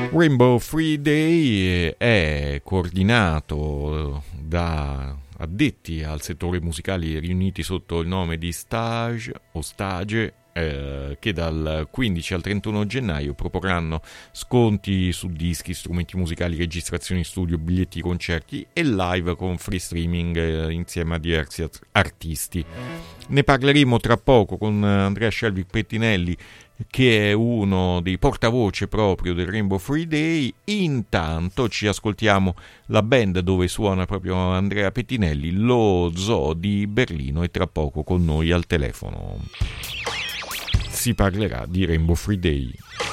Rainbow Free Day è coordinato da addetti al settore musicale riuniti sotto il nome di Stage o Stage, che dal 15 al 31 gennaio proporranno sconti su dischi, strumenti musicali, registrazioni studio, biglietti concerti e live con free streaming insieme a diversi artisti. Ne parleremo tra poco con Andrea Scelvi Pettinelli, che è uno dei portavoce proprio del Rainbow Free Day. Intanto ci ascoltiamo la band dove suona proprio Andrea Pettinelli, lo Zoo di Berlino, e tra poco con noi al telefono si parlerà di Rainbow Free Day.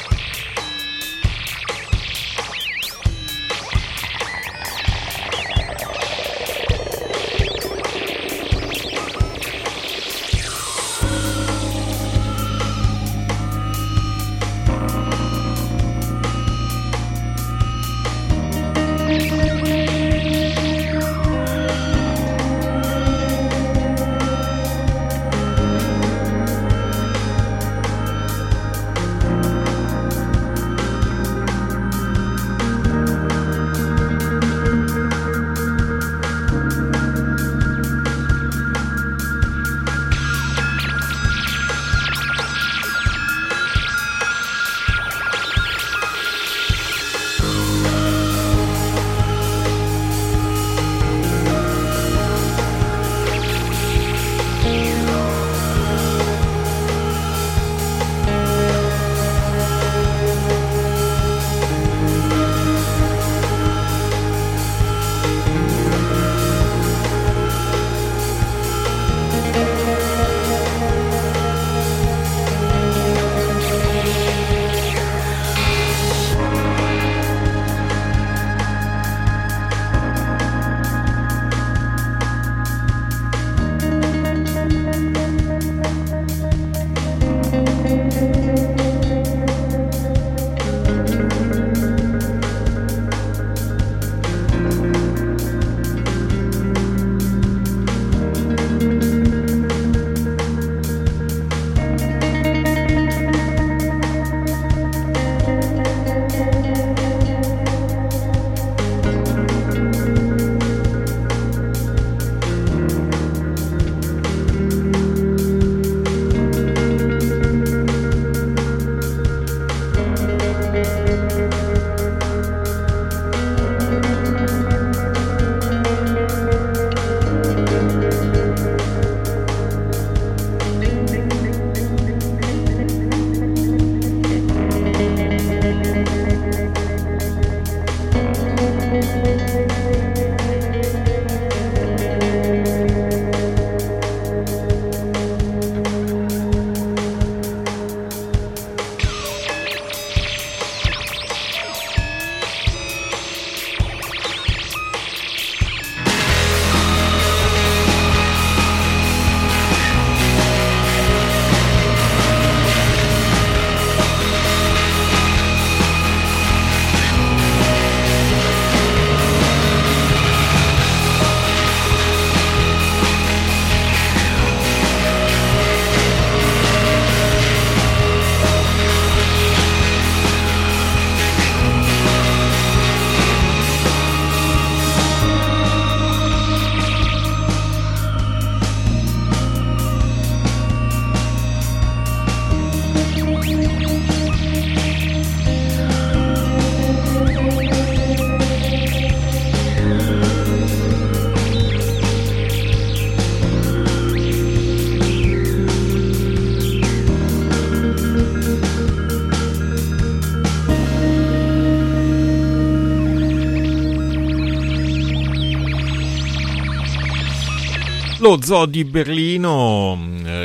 Lo Zoo di Berlino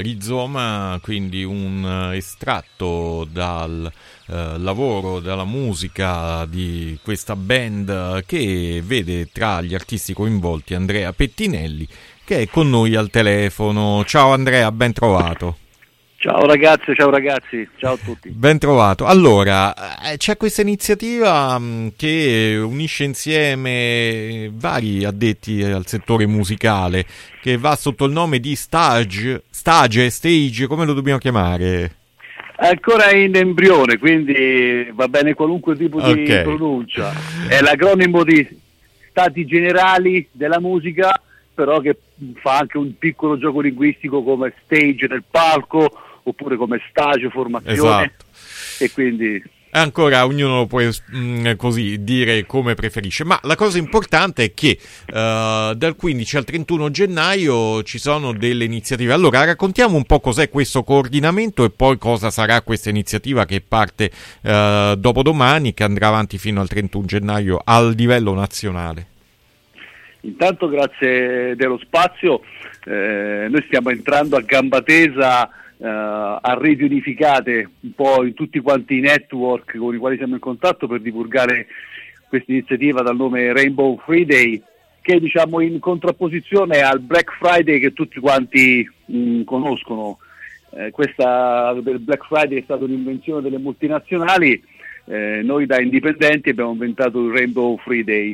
rizoma quindi un estratto dal lavoro, dalla musica di questa band che vede tra gli artisti coinvolti Andrea Pettinelli, che è con noi al telefono. Ciao Andrea, ben trovato. Ciao ragazzi, ciao a tutti. Ben trovato. Allora, c'è questa iniziativa che unisce insieme vari addetti al settore musicale, che va sotto il nome di Stage, come lo dobbiamo chiamare? Ancora in embrione, quindi va bene qualunque tipo di pronuncia. È l'acronimo di Stati Generali della Musica, però che fa anche un piccolo gioco linguistico come stage nel palco, oppure come stage, formazione. Esatto. E quindi... Ancora ognuno può così dire come preferisce, ma la cosa importante è che dal 15 al 31 gennaio ci sono delle iniziative. Allora raccontiamo un po' cos'è questo coordinamento e poi cosa sarà questa iniziativa che parte dopodomani, che andrà avanti fino al 31 gennaio al livello nazionale. Intanto grazie dello spazio, noi stiamo entrando a gamba tesa a reti unificate un po' in tutti quanti i network con i quali siamo in contatto per divulgare questa iniziativa dal nome Rainbow Friday, che è diciamo in contrapposizione al Black Friday che tutti quanti conoscono. Questa del Black Friday è stata un'invenzione delle multinazionali, noi da indipendenti abbiamo inventato il Rainbow Friday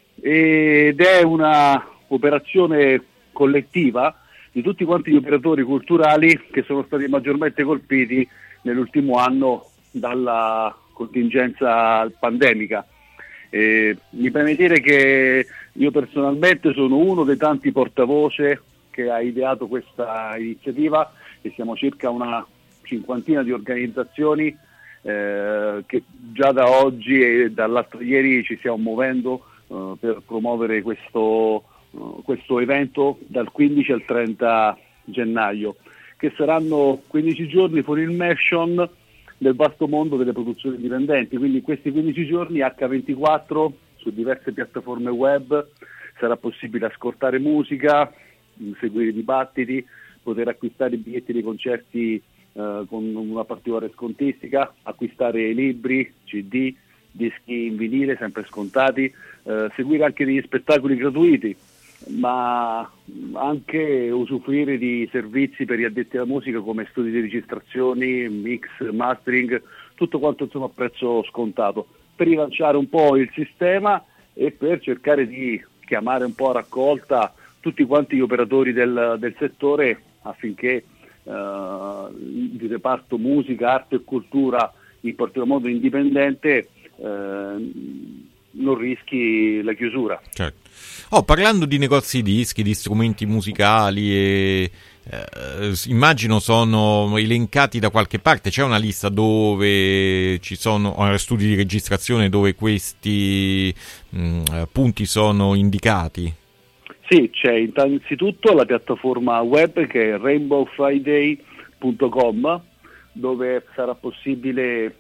ed è una operazione collettiva di tutti quanti gli operatori culturali che sono stati maggiormente colpiti nell'ultimo anno dalla contingenza pandemica. Mi preme dire che io personalmente sono uno dei tanti portavoce che ha ideato questa iniziativa e siamo circa una cinquantina di organizzazioni che già da oggi e dall'altro ieri ci stiamo muovendo per promuovere questo evento dal 15 al 30 gennaio, che saranno 15 giorni full immersion nel vasto mondo delle produzioni indipendenti. Quindi in questi 15 giorni H24 su diverse piattaforme web sarà possibile ascoltare musica, seguire dibattiti, poter acquistare i biglietti dei concerti con una particolare scontistica, acquistare libri, CD, dischi in vinile sempre scontati, seguire anche degli spettacoli gratuiti, ma anche usufruire di servizi per gli addetti alla musica come studi di registrazioni, mix, mastering, tutto quanto insomma a prezzo scontato, per rilanciare un po' il sistema e per cercare di chiamare un po' a raccolta tutti quanti gli operatori del settore affinché il reparto musica, arte e cultura, in particolar modo indipendente, non rischi la chiusura. Certo. Parlando di negozi dischi, di strumenti musicali, immagino sono elencati da qualche parte. C'è una lista dove ci sono studi di registrazione dove questi punti sono indicati? Sì, c'è innanzitutto la piattaforma web che è rainbowfriday.com, dove sarà possibile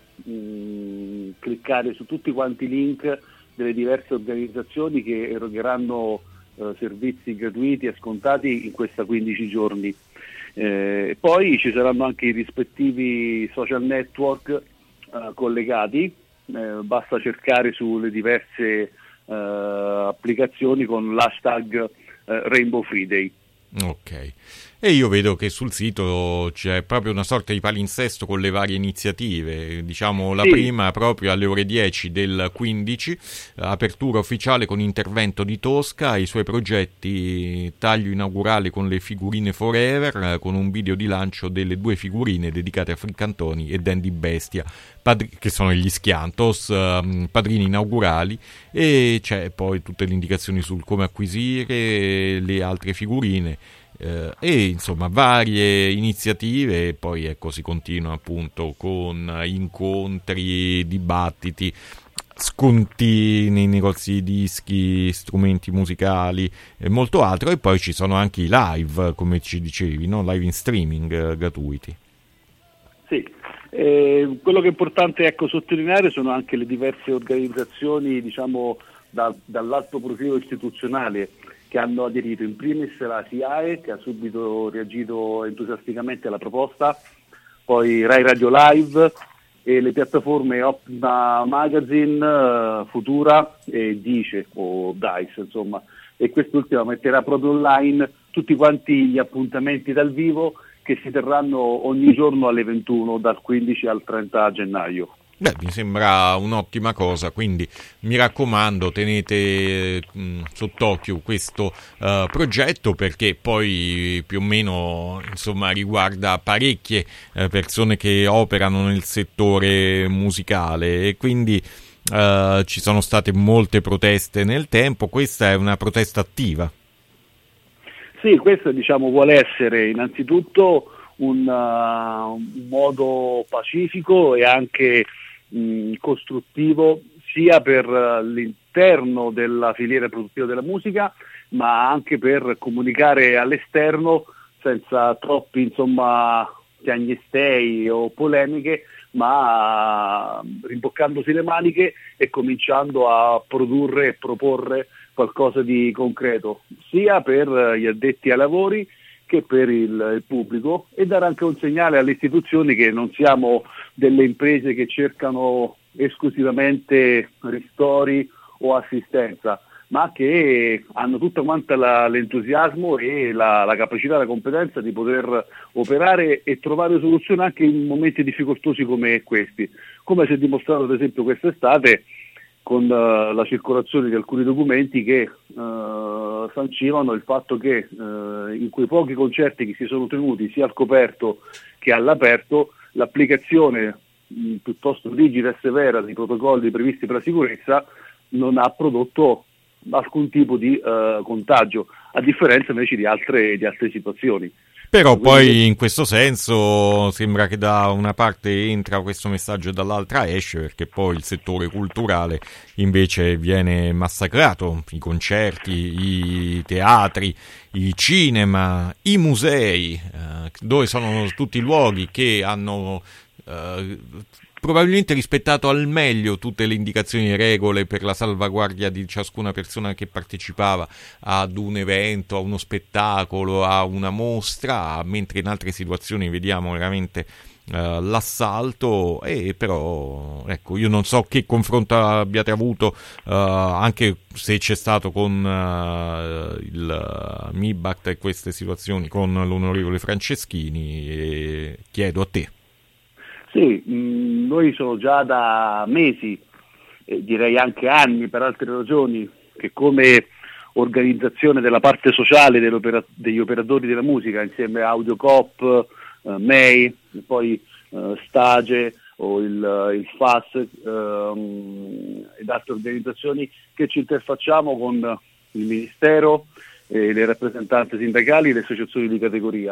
cliccare su tutti quanti i link delle diverse organizzazioni che erogheranno servizi gratuiti e scontati in questa 15 giorni. Poi ci saranno anche i rispettivi social network collegati, basta cercare sulle diverse applicazioni con l'hashtag Rainbow Friday. Ok, e io vedo che sul sito c'è proprio una sorta di palinsesto con le varie iniziative, diciamo la prima proprio alle ore 10 del 15, apertura ufficiale con intervento di Tosca, i suoi progetti, taglio inaugurale con le figurine Forever, con un video di lancio delle 2 figurine dedicate a Fricantoni e Dandy Bestia, che sono gli Schiantos, padrini inaugurali, e c'è poi tutte le indicazioni sul come acquisire le altre figurine, e insomma varie iniziative, e poi ecco si continua appunto con incontri, dibattiti, sconti nei negozi di dischi, strumenti musicali e molto altro, e poi ci sono anche i live, come ci dicevi, no? Live in streaming gratuiti. Sì, quello che è importante sottolineare sono anche le diverse organizzazioni diciamo dall'alto profilo istituzionale che hanno aderito, in primis la SIAE che ha subito reagito entusiasticamente alla proposta, poi Rai Radio Live e le piattaforme Optima Magazine, Futura e Dice o Dice insomma, e quest'ultima metterà proprio online tutti quanti gli appuntamenti dal vivo che si terranno ogni giorno alle 21 dal 15 al 30 gennaio. Beh, mi sembra un'ottima cosa, quindi mi raccomando, tenete sott'occhio questo progetto, perché poi più o meno insomma riguarda parecchie persone che operano nel settore musicale, e quindi ci sono state molte proteste nel tempo. Questa è una protesta attiva. Sì, questo diciamo vuole essere innanzitutto un modo pacifico e anche costruttivo sia per l'interno della filiera produttiva della musica, ma anche per comunicare all'esterno senza troppi insomma piagnistei o polemiche, ma rimboccandosi le maniche e cominciando a produrre e proporre qualcosa di concreto, sia per gli addetti ai lavori che per il pubblico, e dare anche un segnale alle istituzioni che non siamo delle imprese che cercano esclusivamente ristori o assistenza, ma che hanno tutta quanta l'entusiasmo e la capacità e la competenza di poter operare e trovare soluzioni anche in momenti difficoltosi come questi, come si è dimostrato ad esempio quest'estate con la circolazione di alcuni documenti che sancivano il fatto che in quei pochi concerti che si sono tenuti sia al coperto che all'aperto, l'applicazione piuttosto rigida e severa dei protocolli previsti per la sicurezza non ha prodotto alcun tipo di contagio, a differenza invece di altre situazioni. Però poi in questo senso sembra che da una parte entra questo messaggio e dall'altra esce, perché poi il settore culturale invece viene massacrato, i concerti, i teatri, i cinema, i musei, dove sono tutti luoghi che hanno probabilmente rispettato al meglio tutte le indicazioni e regole per la salvaguardia di ciascuna persona che partecipava ad un evento, a uno spettacolo, a una mostra, mentre in altre situazioni vediamo veramente l'assalto. E però ecco, io non so che confronto abbiate avuto, anche se c'è stato con il MIBACT e queste situazioni con l'onorevole Franceschini, e chiedo a te. Sì, noi sono già da mesi, direi anche anni per altre ragioni, che come organizzazione della parte sociale degli operatori della musica, insieme a Audiocoop, MEI, poi Stage o il FAS ed altre organizzazioni, che ci interfacciamo con il Ministero, le rappresentanze sindacali e le associazioni di categoria.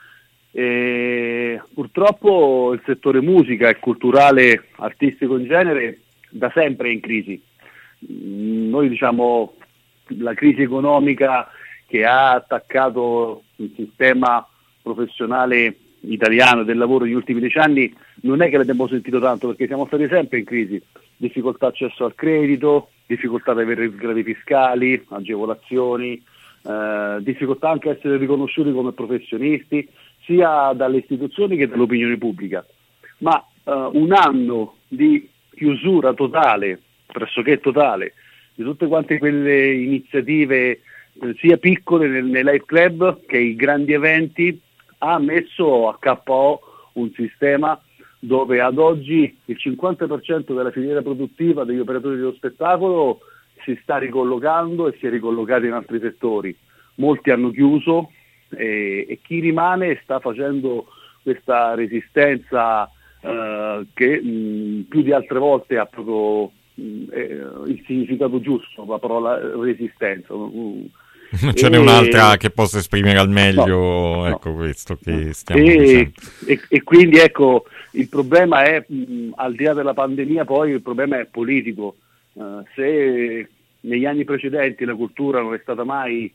E purtroppo il settore musica e culturale, artistico in genere, da sempre è in crisi. Noi diciamo la crisi economica che ha attaccato il sistema professionale italiano del lavoro negli ultimi 10 anni non è che l'abbiamo sentito tanto, perché siamo stati sempre in crisi: difficoltà accesso al credito, difficoltà ad avere sgravi fiscali, agevolazioni, difficoltà anche a essere riconosciuti come professionisti sia dalle istituzioni che dall'opinione pubblica. Ma un anno di chiusura totale, pressoché totale, di tutte quante quelle iniziative sia piccole nei live club che i grandi eventi, ha messo a KO un sistema dove ad oggi il 50% della filiera produttiva degli operatori dello spettacolo si sta ricollocando e si è ricollocato in altri settori. Molti hanno chiuso e chi rimane sta facendo questa resistenza che più di altre volte ha proprio il significato giusto, la parola resistenza. Non ce n'è un'altra che possa esprimere al meglio, ecco, no, questo che stiamo dicendo. E quindi ecco, il problema è, al di là della pandemia, poi il problema è politico. Se negli anni precedenti la cultura non è stata mai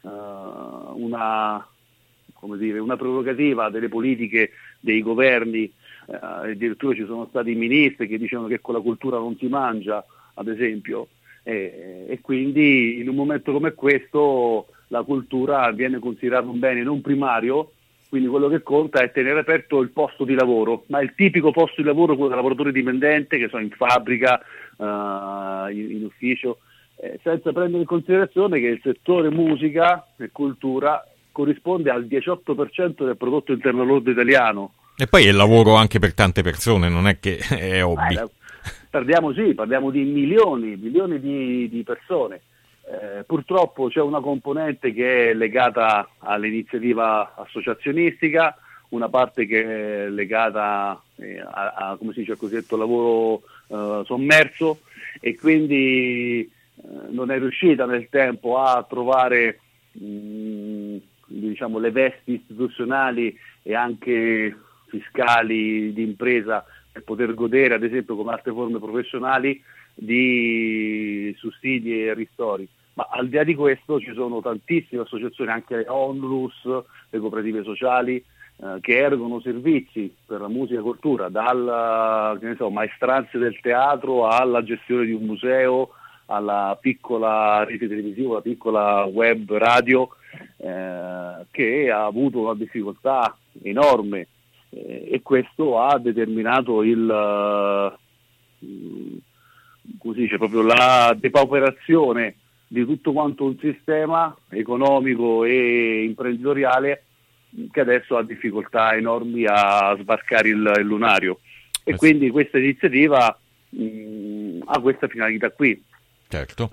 una prerogativa delle politiche dei governi, addirittura ci sono stati ministri che dicevano che con la cultura non si mangia, ad esempio, e quindi in un momento come questo la cultura viene considerata un bene non primario, quindi quello che conta è tenere aperto il posto di lavoro, ma il tipico posto di lavoro, quello del lavoratore dipendente, che sono in fabbrica, in ufficio, senza prendere in considerazione che il settore musica e cultura corrisponde al 18% del prodotto interno lordo italiano. E poi è lavoro anche per tante persone, non è che è hobby. parliamo di milioni di persone. Purtroppo c'è una componente che è legata all'iniziativa associazionistica, una parte che è legata a come si dice, al cosiddetto lavoro sommerso, e quindi non è riuscita nel tempo a trovare diciamo le vesti istituzionali e anche fiscali di impresa per poter godere, ad esempio come altre forme professionali, di sussidi e ristori. Ma al di là di questo ci sono tantissime associazioni, anche le onlus, le cooperative sociali, che erogano servizi per la musica e cultura, dal maestranze del teatro alla gestione di un museo, alla piccola rete televisiva, alla piccola web radio, che ha avuto una difficoltà enorme, e questo ha determinato come si dice, proprio la depauperazione di tutto quanto un sistema economico e imprenditoriale che adesso ha difficoltà enormi a sbarcare il lunario, e quindi questa iniziativa ha questa finalità qui. Certo.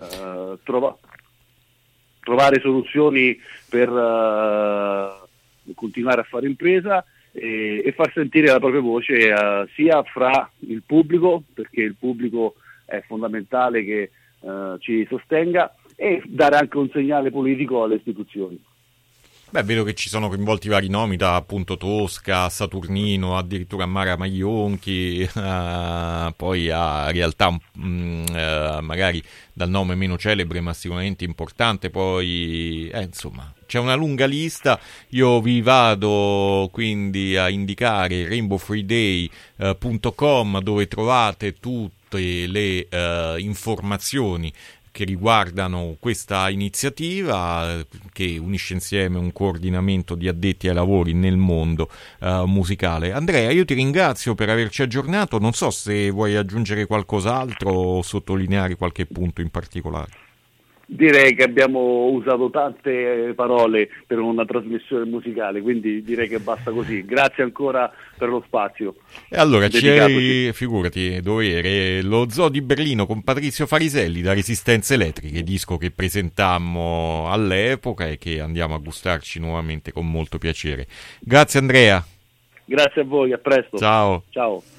Trovare soluzioni per continuare a fare impresa e far sentire la propria voce sia fra il pubblico, perché il pubblico è fondamentale che ci sostenga, e dare anche un segnale politico alle istituzioni. Beh, vedo che ci sono coinvolti vari nomi, da appunto Tosca, Saturnino, addirittura Mara Maionchi, poi a realtà magari dal nome meno celebre ma sicuramente importante, poi insomma c'è una lunga lista. Io vi vado quindi a indicare rainbowfreeday.com, dove trovate tutte le informazioni che riguardano questa iniziativa che unisce insieme un coordinamento di addetti ai lavori nel mondo musicale. Andrea, io ti ringrazio per averci aggiornato, non so se vuoi aggiungere qualcos'altro o sottolineare qualche punto in particolare. Direi che abbiamo usato tante parole per una trasmissione musicale, quindi direi che basta così. Grazie ancora per lo spazio. E allora figurati, dovere, lo Zoo di Berlino con Patrizio Fariselli da Resistenze Elettriche, disco che presentammo all'epoca e che andiamo a gustarci nuovamente con molto piacere. Grazie Andrea. Grazie a voi, a presto. Ciao. Ciao.